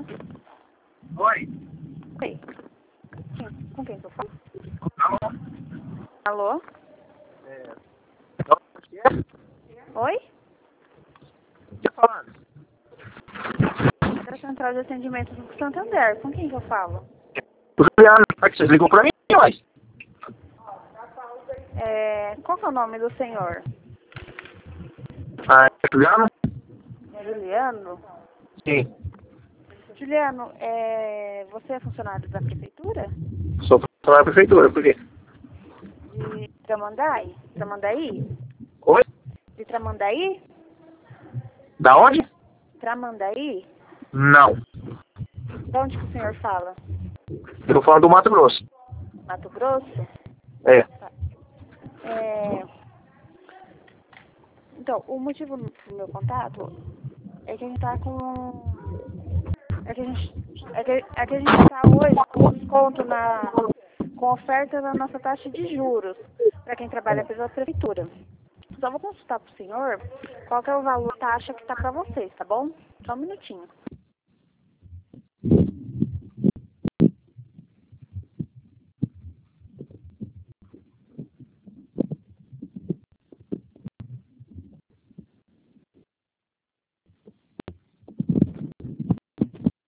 Oi. Oi. Com quem que eu falo? Alô? Alô? Onde é? Oi? Tá falando? Da Central de Atendimento do Santander. Com quem que eu falo? Juliano, vocês ligam pra mim, ué? Qual que é o nome do senhor? Ah, Juliano? Juliano? Sim. Juliano, você é funcionário da prefeitura? Sou funcionário da prefeitura, por quê? De Tramandaí? Tramandaí? Oi? De Tramandaí? Da onde? Tramandaí? Não. De onde que o senhor fala? Eu tô falando do Mato Grosso. Mato Grosso? É. Então, o motivo do meu contato é que a gente tá com... É que a gente tá hoje com desconto com oferta na nossa taxa de juros para quem trabalha pela prefeitura. Só vou consultar pro senhor qual que é o valor da taxa que tá para vocês, tá bom? Só um minutinho.